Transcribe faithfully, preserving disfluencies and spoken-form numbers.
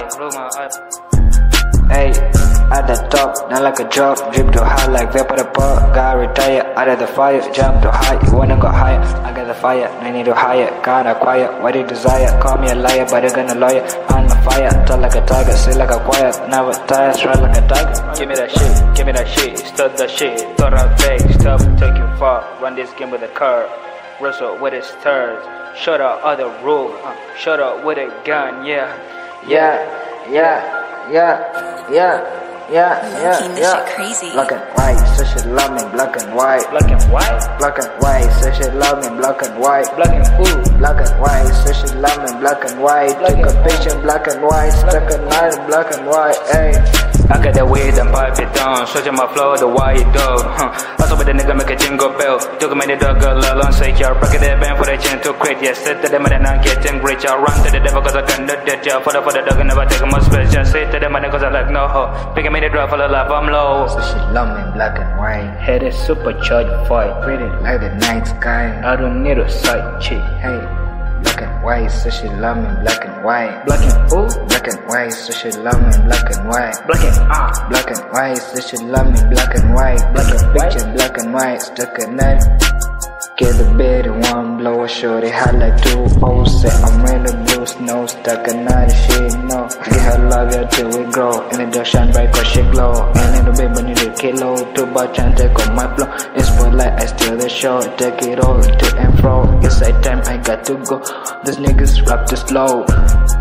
Hey, at the top, not like a drop. Drip too high like vapor the pot. Gotta retire out of the fire. Jump too high, you wanna go higher. I got the fire, I need to hire. Kinda quiet, what do you desire? Call me a liar, but I'm gonna lawyer. I'm the fire, talk like a tiger, sit like a quiet. Never tired, strike like a tiger. Give me that shit, give me that shit. Stud that shit, throw that fake stuff, take you far. Run this game with a curve. Wrestle with his turds. Shut up other rule. Uh, shut up with a gun, yeah. Yeah, yeah, yeah, yeah. Yeah, yeah, King, this yeah. shit crazy. Black and white, so she love me. Black and white, Black and white, black and white, so she love me. Black and white, black and ooh. black and white, so she love me. Black and white, Black took a and picture. Black and white, stuck a night. Black and white, ayy. I got that weed and pipe it down. Switching my flow, the white dog. Huh. Also with the nigga make a jingle bell. Took me the dog, a little unsafe. Y'all break that band for the chin to quit. Yeah, sit to them and I'm getting rich. Y'all run to the devil cause I can't do that. Y'all for the for the dog and never take my space. Just sit to them and cause I like no ho. Picking me the drop for the love, I'm low. So she love me. Black and white, Head is supercharged fight. pretty like the night sky. I don't need a side chick. Hey, black and white, so she love me. Black and white, Black and ooh. black and white, so she love me. Black and white. Black and ah. Black and white, so she love me. Black and white, Black black and and white. picture, black and white, stuck a nut. Get the bed in one blow, shorty hot like two oh. Say I'm in the blue snow, stuck a night shit, no. Get her love yeah till we grow. And the door shine bright cause she glow. And in the baby need a kilo. Two bar trying to take on my flow. It's spotlight, I steal the show. Take it all to and fro. It's like time I got to go. These niggas rap too slow.